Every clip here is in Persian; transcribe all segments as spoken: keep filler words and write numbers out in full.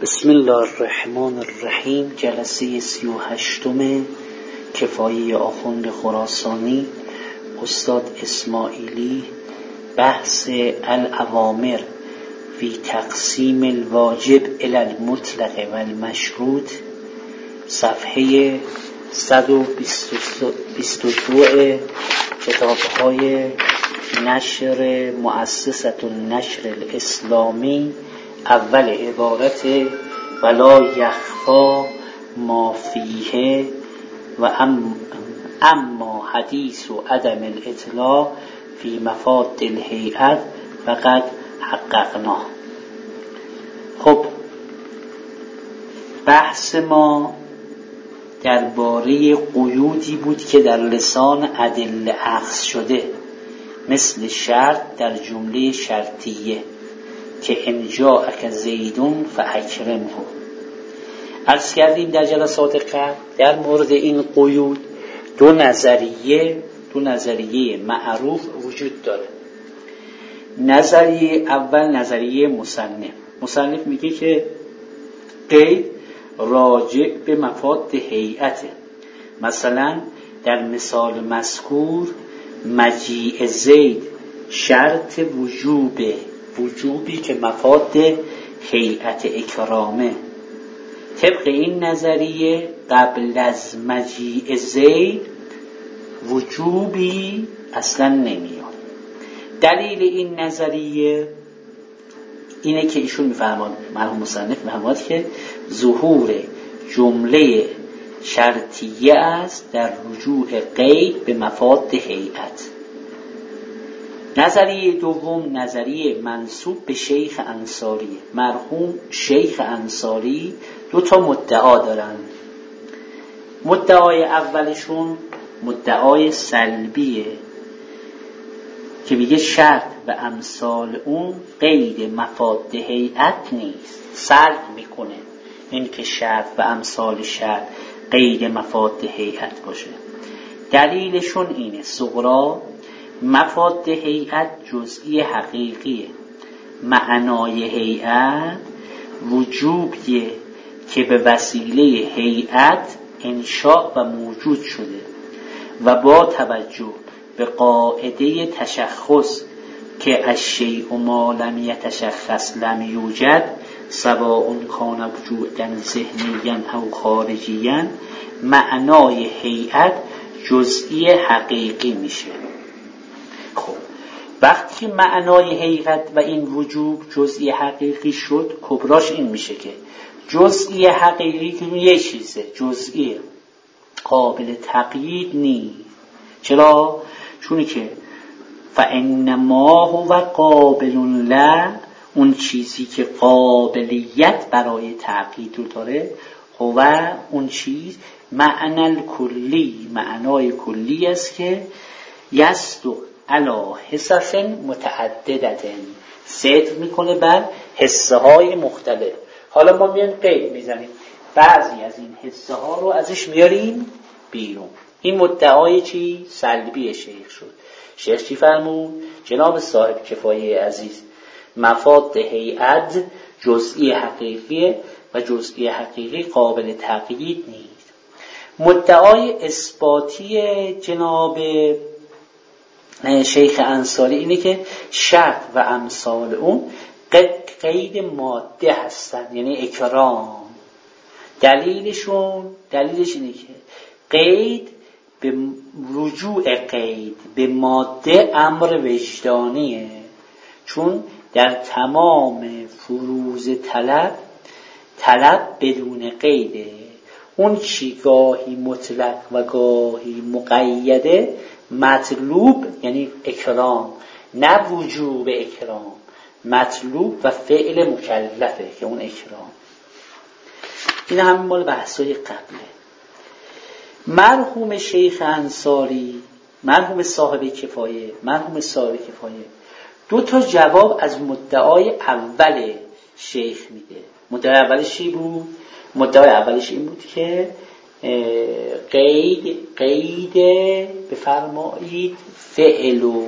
بسم الله الرحمن الرحیم. جلسه سی و هشتم کفایه آخوند خراسانی استاد اسماعیلی، بحث الاوامر فی تقسیم الواجب الی المطلق و المشروط، صفحه صد و بیست و دو کتاب‌های نشر مؤسسة النشر الاسلامی. اول عبارت ولا یخفا ما فیه و ام اما حدیث و عدم الاطلاع فی مفاد الهیئت فقد حققنا. خب، بحث ما درباره قیودی بود که در لسان ادله اخذ شده، مثل شرط در جمله شرطیه که ان جاءک زیدون فاکرمه. عرض کردیم در جلسات قبل در مورد این قیود دو نظریه دو نظریه معروف وجود داره. نظریه اول نظریه مصنف. مصنف میگه که قید راجع به مفاد هیئته. مثلا در مثال مذکور مجیء زید شرط وجوبه، وجوبی که مفاد هیئت اکرامه. طبق این نظریه قبل از مجیء زید وجوبی اصلا نمیاد. دلیل این نظریه اینه که ایشون میفرماد، مرحوم مصنف میفرماد که ظهور جمله شرطیه است در رجوع قید به مفاد هیئت. نظریه دوم نظریه منسوب به شیخ انصاری. مرحوم شیخ انصاری دو تا مدعا دارن. مدعای اولشون مدعای سلبیه که میگه شرط و امثال اون قید مفاد هیئت نیست، سلب میکنه این که شرط و امثال شرط قید مفاد هیئت باشه. دلیلشون اینه: صغرا مفاد هیئت جزئی حقیقیه، معنای هیئت وجوبیه که به وسیله هیئت انشاء و موجود شده و با توجه به قاعده تشخص که الشیء ما لم یتشخص لم یوجد سواء کان وجودا ذهنیا او خارجیا، معنای هیئت جزئی حقیقی میشه. خب، وقتی که معنای حقیقت و این وجوب جزئی حقیقی شد، کبراش این میشه که جزئی حقیقی که یه چیزه، جزئی قابل تقیید نیست. چرا؟ چونی که فانما هو قابل لا، اون چیزی که قابلیت برای تقیید رو داره، هو اون چیز معنی کلی، معنای کلی است که یصدق علی حصص متعددة، صدق میکنه بر حصه های مختلف. حالا ما میان قید میزنیم، بعضی از این حصه ها رو ازش میاریم بیرون. این مدعای چی؟ سلبی شیخ شد. شیخ چی فرمود؟ جناب صاحب کفایه عزیز، مفاد هیئت جزئی حقیقیه و جزئی حقیقی قابل تقیید نیست. مدعای اثباتی جناب شیخ انصاری اینه که شرط و امثال اون قید ماده هستن، یعنی اکرام. دلیلشون دلیلش اینه که قید به رجوع قید به ماده امر وجدانیه، چون در تمام فروض طلب طلب بدون قیده. اون چی گاهی مطلق و گاهی مقیده، مطلوب یعنی اکرام، نه وجوب اکرام، مطلوب و فعل مکلفه که اون اکرام. این همین مال بحثای قبله. مرحوم شیخ انصاری، مرحوم صاحب کفایه مرحوم صاحب کفایه دو تا جواب از مدعای اول شیخ میده. مدعای اولش چی بود؟ مدعای اولش این بود که قید قید بفرمایید فعل و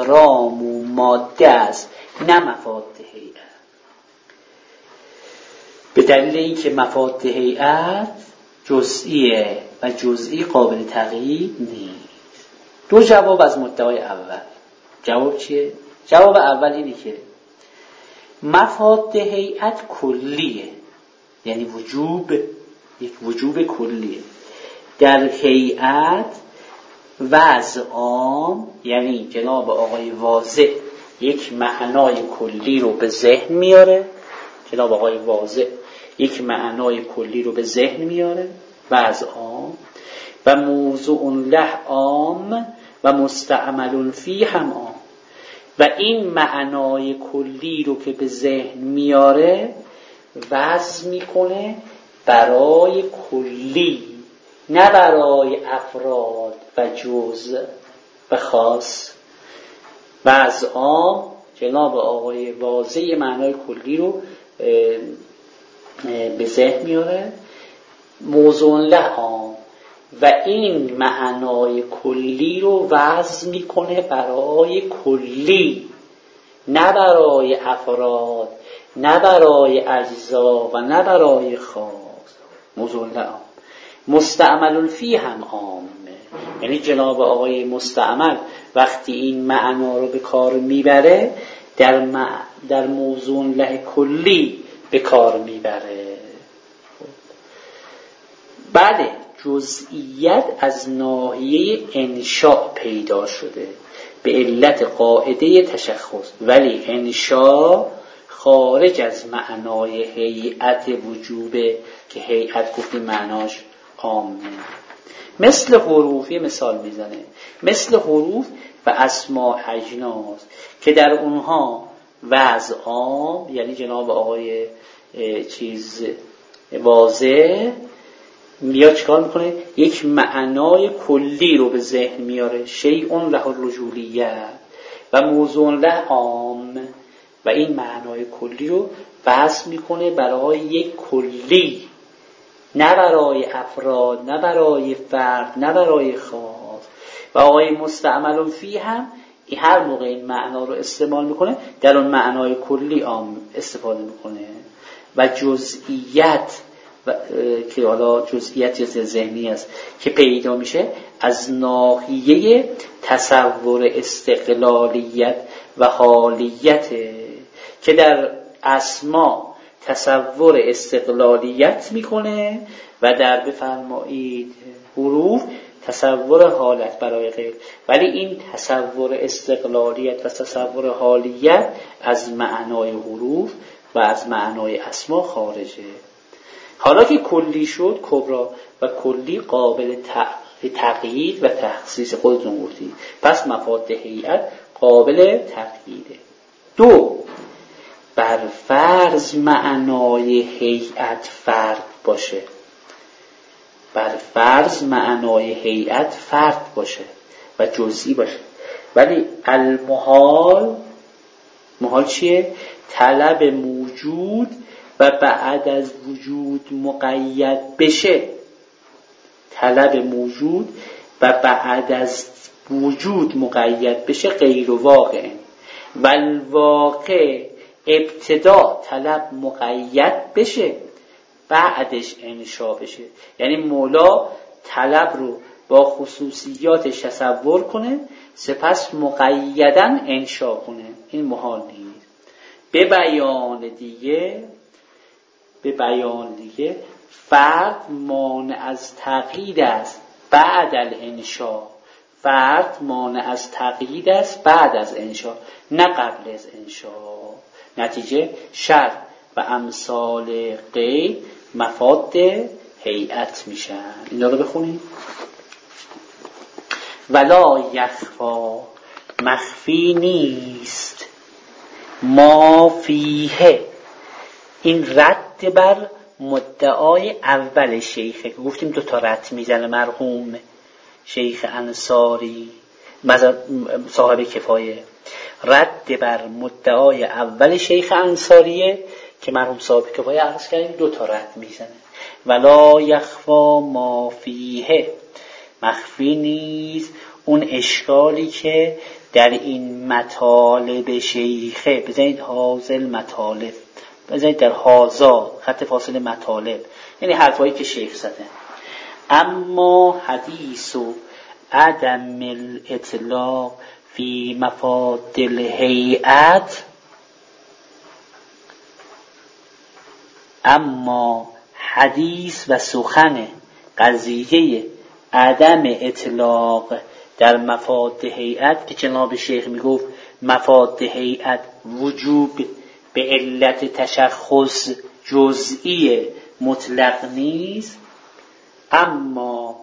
اکرام و ماده است، نه مفاد هیئت. به دلیل اینکه مفاد هیئت جزئیه و جزئی قابل تغییر نیست. دو جواب از مدعای اول. جواب چیه؟ جواب اول اینه که مفاد هیئت کلیه، یعنی وجوب، یک وجوب کلیه. در هیئت وضع عام، یعنی جناب آقای واضح یک معنای کلی رو به ذهن میاره، جناب آقای واضح یک معنای کلی رو به ذهن میاره، وضع عام، و موضوع له عام و مستعمل فی هم عام، و این معنای کلی رو که به ذهن میاره وضع میکنه برای کلی، نه برای افراد و جزء و خاص. وضع عام جناب آقای واضح معنای کلی رو به ذهن میاره، موضوع له عام، و این معنای کلی رو وضع میکنه برای کلی، نه برای افراد، نه برای اجزا و نه برای خاص. موضوع له عام. مستعمل فی هم عامه، یعنی جناب آقای مستعمل وقتی این معنا رو به کار میبره در, م... در موضوع له کلی به کار میبره. بله، جزئیت از ناحیه انشاء پیدا شده به علت قاعده تشخص، ولی انشاء خارج از معنای هیئت وجوبه که هیئت گفتیم معناش عامه. مثل حروفی مثال میزنه، مثل حروف و اسماء اجناس که در اونها وضع عام، یعنی جناب آقای چیز واضح میاد چیکار میکنه؟ یک معنای کلی رو به ذهن میاره، شیء له الرجولیه، و موضوع له عام، و این معنای کلی رو وضع میکنه برای یک کلی، نه برای افراد، نه برای فرد، نه برای خاص. و آقای مستعمل فی هم هر موقع این معنا رو استعمال میکنه در اون معنای کلی عام استفاده میکنه. و جزئیت و که حالا جزئیت یا ذهنی است که پیدا میشه از ناحیه تصور استقلالیت و حالیت، که در اسما تصور استقلالیت میکنه و در بفرمایید حروف تصور حالت برای غیر، ولی این تصور استقلالیت و تصور حالیت از معنای حروف و از معنای اسما خارجه. حالا که کلی شد کبرا و کلی قابل تقیید و تخصیص، خودتون گفتید، پس مفاد هیئت قابل تقییده. دو، بر فرض معنای هیئت فرد باشه، بر فرض معنای هیئت فرد باشه و جزئی باشه، ولی المحال، محال چیه؟ طلب موجود و بعد از وجود مقید بشه، طلب موجود و بعد از وجود مقید بشه غیر واقع، و الواقع ابتدا طلب مقید بشه بعدش انشا بشه. یعنی مولا طلب رو با خصوصیاتش تصور کنه سپس مقیدن انشا کنه، این محال نیست. به بیان دیگه به بیان دیگه فرد مانع از تقیید است بعد الانشا، فرد مانع از تقیید است بعد از انشا نه قبل از انشا. نتیجه شرط و امثال غیر مفاد هیئت میشن. اینا رو بخونید. ولا یخفا، مخفی نیست، ما فیه، این رد بر مدعای اول شیخه که گفتیم دو تا رد میزنه مرحوم شیخ انصاری صاحب کفایه. رد بر مدعای اول شیخ انصاریه که مرحوم صاحب کفایه عرض کردیم دو تا رد میزنه. ولا یخفا ما فیه، مخفی نیست اون اشکالی که در این مطالب شیخه. بزنید حاصل مطالب، بزنید در حاضا خط فاصله مطالب، یعنی حرفایی که شیخ زده. اما حدیث و عدم الاطلاق فی مفاد الهیئت، اما حدیث و سخن قضیه عدم اطلاق در مفاد هیئت که جناب شیخ میگفت مفاد هیئت وجوب به علت تشخص جزئی مطلق نیست، اما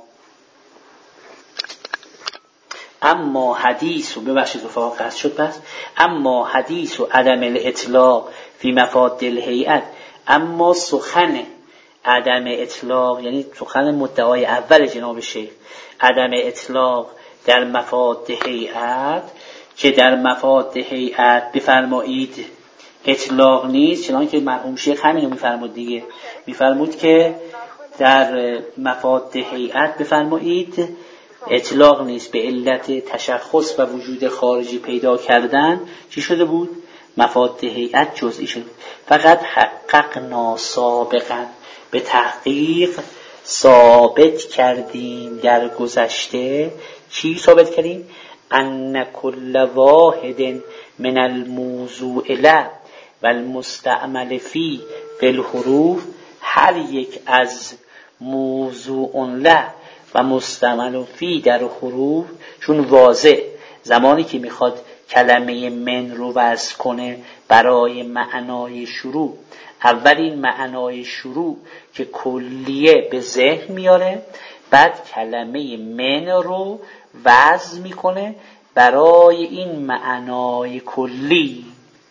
اما حدیث و ببخشید رفاق قصد شد بس اما حدیث و عدم الاطلاق فی مفاد الهیئت، اما سخن عدم اطلاق یعنی سخن مدعای اول جناب شیخ عدم اطلاق در مفاد هیئت که در مفاد هیئت بفرمایید اطلاق نیست، چنانکه مرحوم شیخ همین رو میفرمود دیگه، میفرمود که در مفاد هیئت بفرمایید اطلاق نیست، به علت تشخص و وجود خارجی پیدا کردن چی شده بود؟ مفاد هیئت جزئی شد. فقط حققنا سابقا، به تحقیق ثابت کردیم در گذشته. چی ثابت کردیم؟ ان کل واحد من الموضوع له و المستعمل فی فی الحروف، هر یک از موضوع له و مستعمل فی در حروف، چون واضح زمانی که میخواد کلمه من رو وضع کنه برای معنای شروع، اولین معنای شروع که کلیه به ذهن میاره، بعد کلمه من رو وضع میکنه برای این معنای کلی،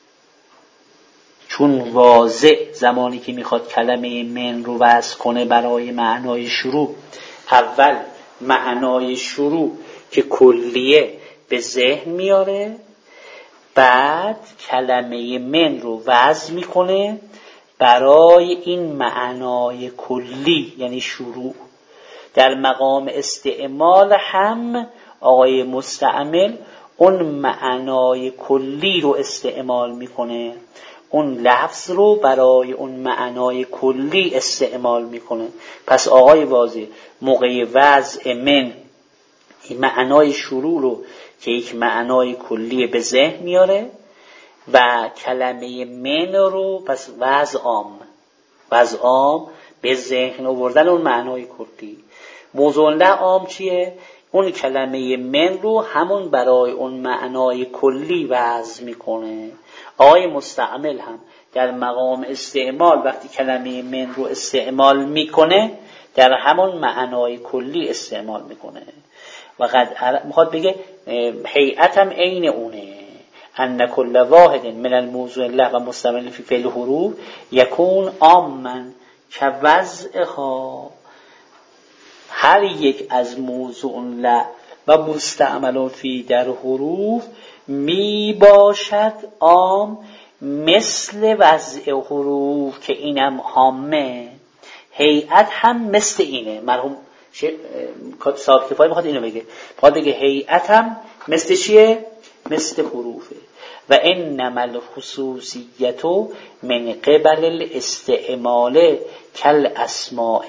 چون واضح زمانی که میخواد کلمه من رو وضع کنه برای معنای شروع، اول معنای شروع که کلیه به ذهن میاره، بعد کلمه من رو وضع میکنه برای این معنای کلی یعنی شروع. در مقام استعمال هم آقای مستعمل اون معنای کلی رو استعمال میکنه، اون لفظ رو برای اون معنای کلی استعمال میکنه. پس آقای واضح موقع وضع من این معنای شروع رو که یک معنای کلی به ذهن میاره و کلمه من رو پس وضع عام، وضع عام به ذهن آوردن اون معنای کلی. موضوع له عام چیه؟ اون کلمه من رو همون برای اون معنای کلی وضع میکنه. آقای مستعمل هم در مقام استعمال وقتی کلمه من رو استعمال میکنه در همون معنای کلی استعمال میکنه. و قد میخواد بگه هیئت هم عین اونه، ان کل واحد من الموضوع له و مستعمل فی فعل حروف یکون عاما كوضعها، هر یک از موضوع له و مستعمل فی در حروف می باشد عام مثل وضع حروف که اینم عامه. هیئت هم مثل اینه. مرحوم صاحب کفایه میخواد اینو بگه، میخواد بگه هیئت هم مثل چیه؟ مثل حروفه. و انما الخصوصیت من قبل الاستعمال کل اسماء،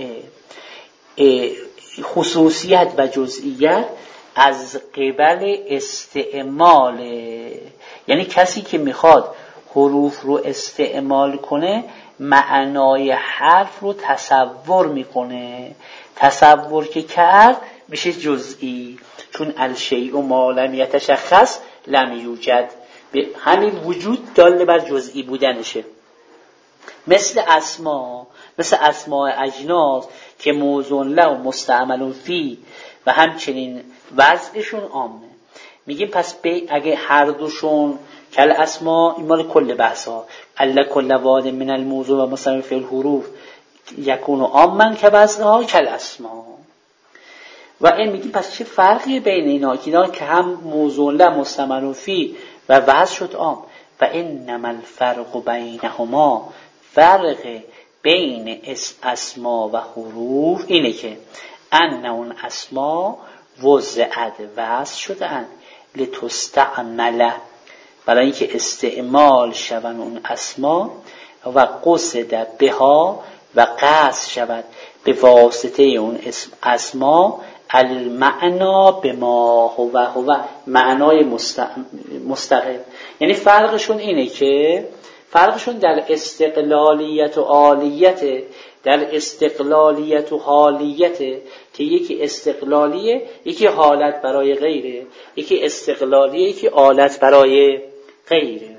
خصوصیت و جزئیت از قبل استعمال، یعنی کسی که میخواد حروف رو استعمال کنه معنای حرف رو تصور میکنه، تصور که کرد میشه جزئی، چون الشیء ما لم یتشخص لم یوجد، همین وجود دال بر جزئی بودنشه. مثل اسما، مثل اسماء اجناس که موضوع له و مستعمل فی و همچنین وضعشون عامه. میگیم پس اگه هر دوشون کل اسما، این مال کل بحثا، الا کل واد من الموضوع و مستعمل فی الحروف یکون عاما که وضعها کل اسما. و این میگیم پس چه فرقی بین اینا که هم موضوع له مستعمل فی و وضع شد عام. و انما الفرق بینهما، فرق بین اسما و حروف اینه که ان اون اسما وضعت وضع شدن لتستعمل، برای اینکه استعمال شون اون اسما و قصد بها و قصد شود به واسطه اون اسم اسما المعنا به ما هو هو معنای مستقل. یعنی فرقشون اینه که فرقشون در استقلالیت و عالیت، در استقلالیت و حالیت، که یکی استقلالیه یکی حالت برای غیره، یکی استقلالیه یکی حالت برای غیره.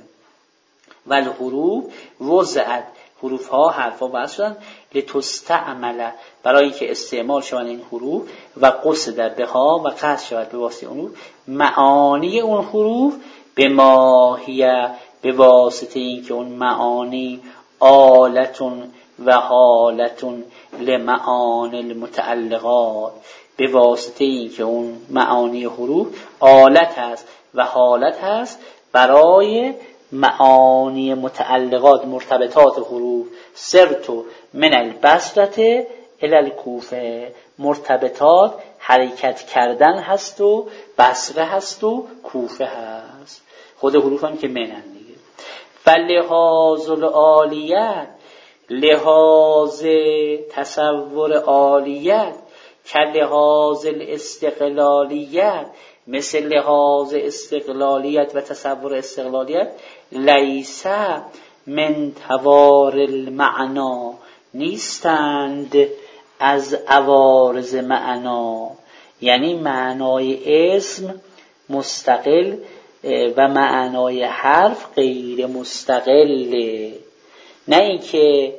والحروف وضعت، حروف ها حرف ها وضع شدن لتستعمل، برای اینکه استعمال شوند این حروف، و قصد بها و قصد شود به واسطه اون معانی اون حروف به ماهیه، به واسطه اینکه اون معانی آلتون و حالتون لمعانی المتعلقات، به واسطه اینکه اون معانی حروف آلت هست و حالت هست برای معانی متعلقات مرتبطات حروف. سرتو من البصره الی الکوفه، مرتبطات حرکت کردن هست و بصره هست و کوفه هست، خود حروف هم که منن دیگه. فلحاظ العالیت، لحاظ تصور عالیت، که لحاظ الاستقلالیت، مثل لحاظ استقلالیت و تصور استقلالیت، لیس من توار المعنا، نیستند از عوارض معنا. یعنی معنای اسم مستقل و معنای حرف غیر مستقله. نه اینکه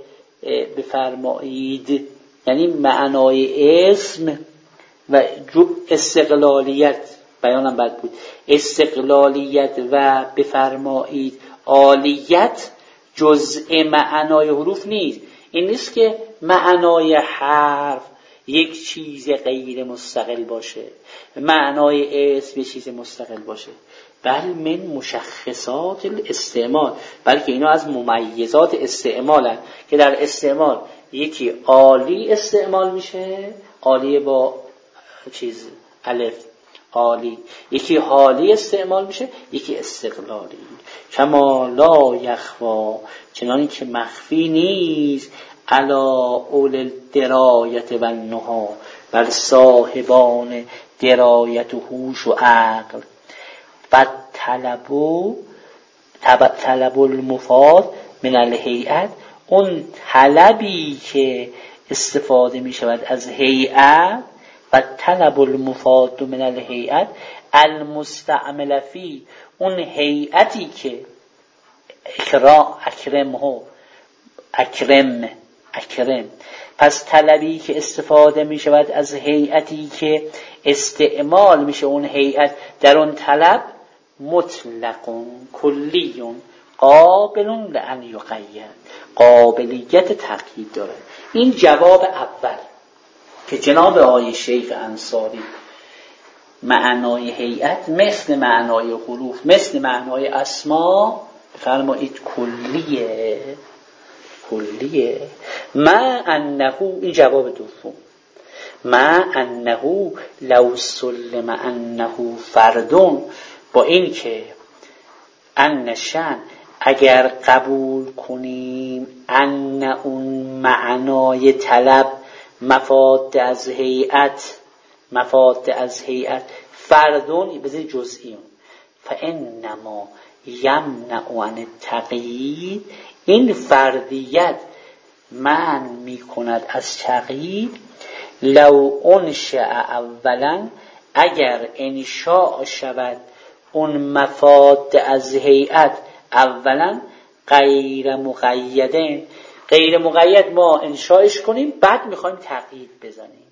بفرمایید یعنی معنای اسم و استقلالیت، بیانم بد بود، استقلالیت و بفرمایید عالیت جزء معنای حروف نیست. این نیست که معنای حرف یک چیز غیر مستقل باشه، معنای اسم یک چیز مستقل باشه، بل من مشخصات الاستعمال، بلکه اینا از ممیزات استعمال هست که در استعمال یکی عالی استعمال میشه، عالی با چیز الف عالی، یکی حالی استعمال میشه، یکی استقلالی. کما لا یخفا، چنانی که مخفی نیست، علا اول الدرایت و النها، بر صاحبان درایت و هوش و عقل. و طلبو طلب المفاد من الهیئت، اون طلبی که استفاده می شود از هیئت، و طلب المفاد من الهیئت المستعمل فی، اون هیئتی که اکرا اکرم ها اکرم اکرم پس طلبی که استفاده می شود از هیئتی که استعمال میشه اون هیئت در اون طلب، مطلق کلی قابل لأن یقید، قابلیت تقیید داره. این جواب اول که جناب آقای شیخ انصاری معنای هیئت مثل معنای حروف مثل معنای اسما فرمایید کلیه کلیه. ما انه، این جواب دوم، ما انه لو سلم انه فردون، با این که انشان اگر قبول کنیم ان اون معنای طلب مفاد از هیئت مفاد از هیئت فردون بزید جزئیون، فانما یمنع عن التقیید، این فردیت منع می کند از تقیید. لو انشأ اولا، اگر انشاء شود اون مفاد از هیئت اولا غیر مقیدین، غیر مقید ما انشاءش کنیم بعد میخوایم تقیید بزنیم.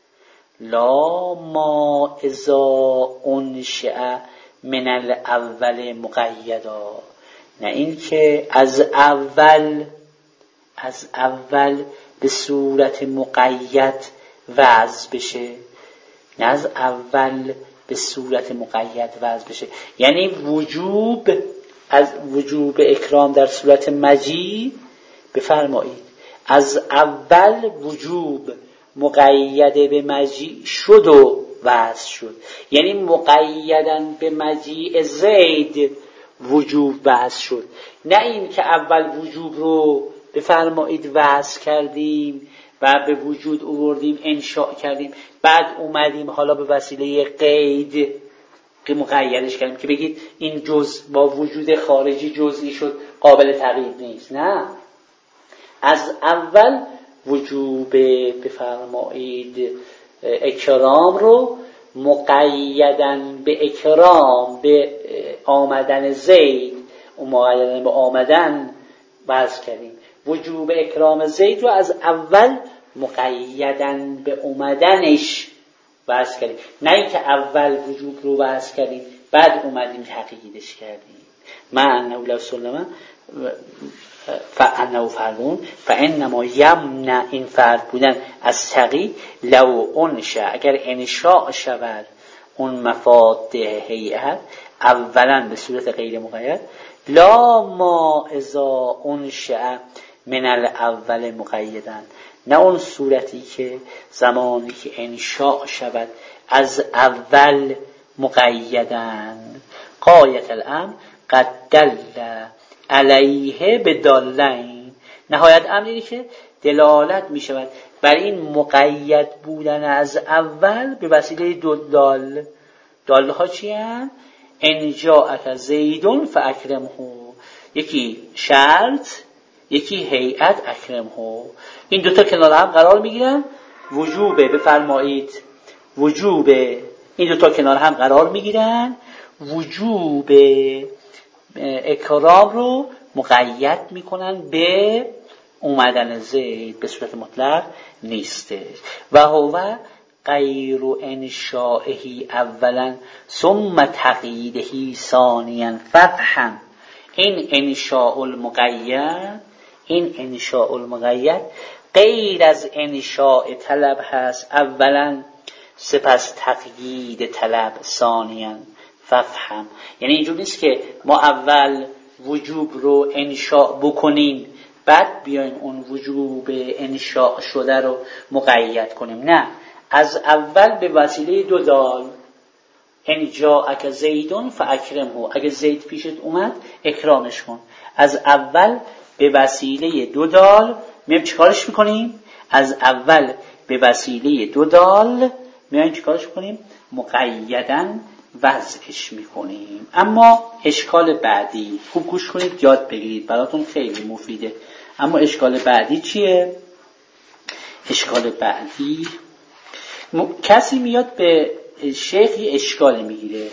لا ما اذا انشأ من الاول مقیدا، نه این که از اول از اول به صورت مقید وضع بشه، نه از اول به صورت مقید وضع بشه. یعنی وجوب از وجوب اکرام در صورت مجیء بفرمایید از اول وجوب مقید به مجیء شد و وضع شد، یعنی مقیدن به مجیء زید وجوب وضع شد. نه این که اول وجوب رو بفرمایید وضع کردیم و به وجود آوردیم انشاء کردیم، بعد اومدیم حالا به وسیله قید که مقیدش کردیم که بگید این جزء با وجود خارجی جزئی شد قابل تغییر نیست. نه، از اول وجوب بفرمایید اکرام رو مقیدن به اکرام به آمدن زید و مقیدن به آمدن وضع کردیم. وجوب اکرام زید رو از اول مقیدن به اومدنش وضع کردیم، نه اینکه اول وجوب رو وضع کردیم بعد اومدیم تقییدش کردیم. من لو سلمه فانه فرمون فانما یمنع این فرد بودن از تقیید لو انشأ، اگر انشاء شود اون مفاد هیئت اولا به صورت غیر مقید، لا ما اذا انشأ من الاول مقیدن، نه اون صورتی که زمانی که انشاء شود از اول مقیدن. غایت الامر قد دل علیه بدالین، نهایت امر اینه که دلالت می شود بر این مقید بودن از اول به وسیله دو دال. دال ها چی هستند؟ ان جاءک زیدون فاکرمه، یکی شرط یکی هیئت اکرمه. این دوتا کنار هم قرار میگیرن، وجوب بفرمایید وجوب این دوتا کنار هم قرار میگیرن، وجوب اکرام رو مقید میکنن به اومدن زید، به صورت مطلق نیستش. و هو غیر انشائه اولا ثم تقییده ثانیا فتحا، این انشاء المقید این انشاء المقید غیر از انشاء طلب هست اولا، سپس تقیید طلب ثانیا ففهم. یعنی اینجور نیست که ما اول وجوب رو انشاء بکنیم بعد بیایم اون وجوب انشاء شده رو مقید کنیم، نه، از اول به وسیله دو دال ان جاءک زیدون فاکرمه، اگه زید پیشت اومد اکرامش کن. از اول به وسیله دو دال میایم چیکارش میکنیم؟ از اول به وسیله دو دال میایم چیکارش میکنیم؟ مقیدن وضعش میکنیم. اما اشکال بعدی، خوب گوش کنید یاد بگیرید براتون خیلی مفیده. اما اشکال بعدی چیه؟ اشکال بعدی م... کسی میاد به شیخ یه اشکال میگیره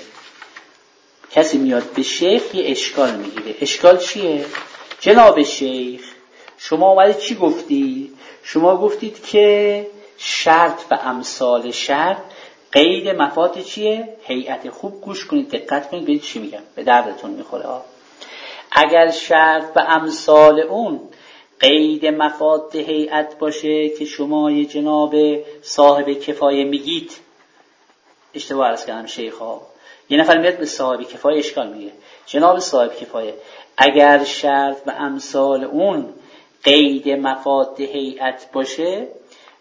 کسی میاد به شیخ یه اشکال میگیره اشکال چیه؟ جناب شیخ شما اومدید چی گفتی؟ شما گفتید که شرط و امثال شرط قید مفاد چیه؟ هیئت. خوب گوش کنید دقت کنید ببینید چی میگم، به دردتون میخوره ها. اگر شرط و امثال اون قید مفاد هیئت باشه که شما یه جناب صاحب کفایه میگید، اشتباه عرض کردم شیخ ها، یه نفر میاد به صاحب کفایه اشکال میگه، جناب صاحب کفایه اگر شرط و امثال اون قید مفاد هیئت باشه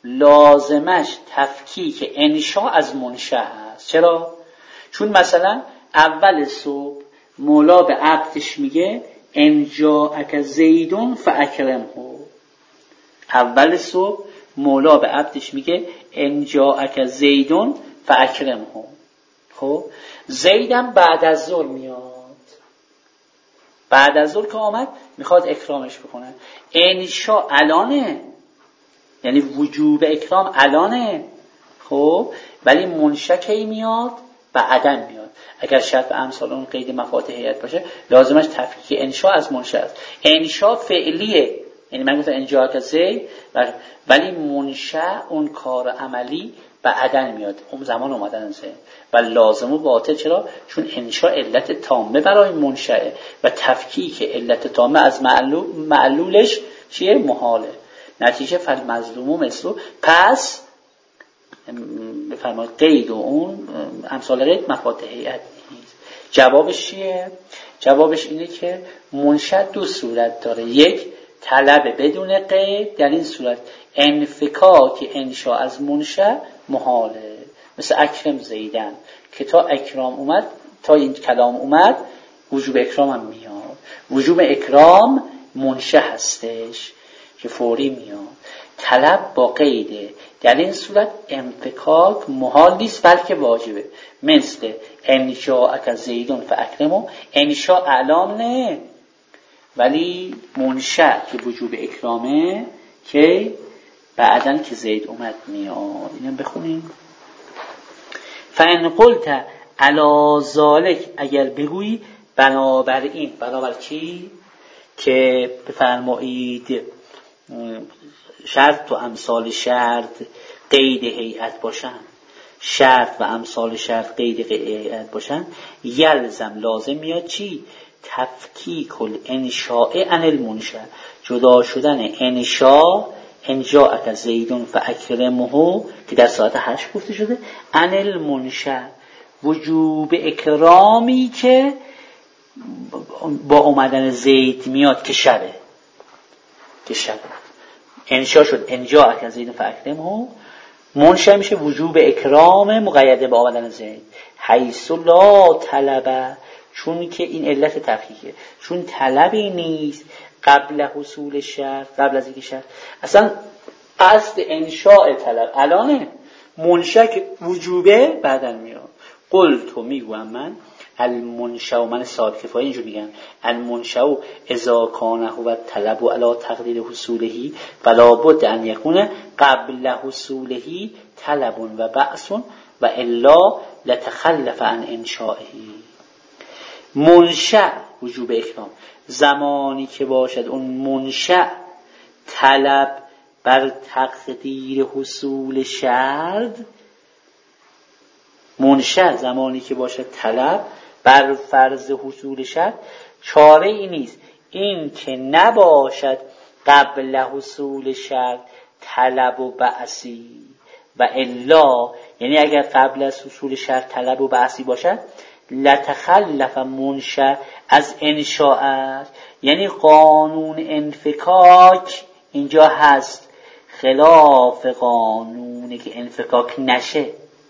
لازمش تفکیک انشاء از منشأ هست. چرا؟ چون مثلا اول صبح مولا به عبدش میگه ان جاءک زیدون فاکرمه، اول صبح مولا به عبدش میگه ان جاءک زیدون فاکرمه. خب زیدم بعد از ظهر میاد، بعد از ظهر که آمد میخواد اکرامش بکنه، انشاء الانه، یعنی وجوب اکرام الانه. خب ولی منشأ کی میاد؟ بعداً میاد. اگر شرط و امثال اون قید مفاد هیئت باشه لازمش تفکیک انشاء از منشأ است. انشاء فعلیه، یعنی من گفتم انجاء کسی، ولی منشأ اون کار عملی بعداً میاد، اون زمان اومدن زه و لازم و باطل. چرا؟ چون انشاء علت تامه برای منشأ و تفکیک علت تامه از معلول معلولش چیه؟ محاله. نتیجه فالمظلوم مثلو، پس بفرمایید قید و اون امثال قید مفاد هیئت نیست. جوابش چیه؟ جوابش اینه که منشأ دو صورت داره، یک طلب بدون قید، در این صورت انفکاک انشاء از منشأ محاله، مثل اکرم زیدن که تا اکرام اومد، تا این کلام اومد وجوب اکرام هم میاد. وجوب اکرام منشأ هستش که فوری میاد. طلب با قیده، در این صورت انفکاک محال نیست بلکه واجبه. مثل انشاءک زیدون فاکرمو، انشاء اعلام نه ولی منشأ که وجوب اکرامه که بعدن که زید اومد میاد. اینم بخونیم. فان قلت علی ذلک، اگر بگویی بنابراین، بنابر چی؟ که بفرمایید شرط و امثال شرط قید هیئت باشن، شرط و امثال شرط قید هیئت باشن، یلزم لازم میاد چی؟ تفکیک الانشاء عن المنشأ، جدا شدن انشاء، انجاءک زیدون فاکرمه که در ساعت هشت گفته شده، عن المنشأ، وجوب اکرامی که با اومدن زید میاد که شبه، که شبه انشاء شد انجاءک زیدون فاکرمه، منشأ میشه وجوب اکرام مقیده با آمدن زید. حیث لا طلب، چون که این علت تفکیکه، چون طلبی نیست قبل حصول شرط، قبل از اینکه شرط، اصلا قصد انشاء طلب الانه، منشأ که وجوبه بعدن میاد. قلت میگوام من المنشأ، من صاحب کفایه اینجور میگم، المنشأ اذا کان هو طلب علی تقدیر حصوله فلا بد ان یکون قبل حصوله طلب و بأس و الا لتخلف عن انشائه. منشأ وجوب اکرام زمانی که باشد اون منشأ طلب بر تقدیر حصول شرط، منشأ زمانی که باشد طلب بر فرض حصول شرط، چاره ای نیست این که نباشد قبل حصول شرط طلب و بأسی و الا، یعنی اگر قبل از حصول شرط طلب و بأسی باشد لتخلف منشأ از انشاء، یعنی قانون انفکاک اینجا هست خلاف قانونی که انفکاک نشه،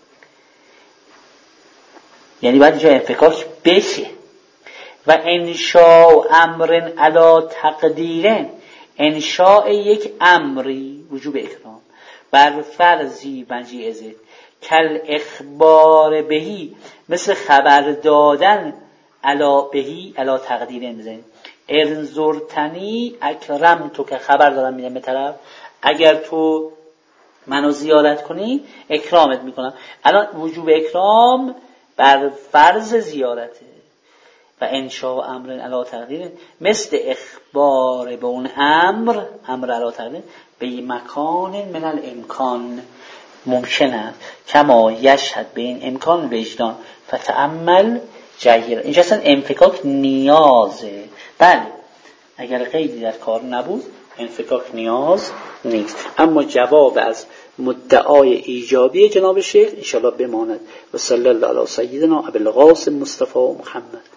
یعنی باید اینجا انفکاک بشه. و انشاء امر علی تقدیر، انشاء یک امری وجوب اکرام بر فرضی مجیء زید، کل اخبار بهی، مثل خبر دادن علی بهی علی تقدیر میزنید. ارزورتنی اکرم تو، که خبر دادم میدم به طرف اگر تو منو زیارت کنی اکرامت میکنم. الان وجوب اکرام بر فرض زیارته. و انشاء امر علی تقدیر، مثل اخبار به اون امر، امر علی تقدیر به مکان من الامکان، ممکن است کما یشهد به این امکان وجدان فتأمل جهیر. اینجا اصلا انفکاک نیازه. بله اگر قیدی در کار نبود انفکاک نیاز نیست. اما جواب از مدعای ایجابی جناب شیخ انشاءالله بماند. و صلی الله علی سیدنا ابی القاسم مصطفی محمد.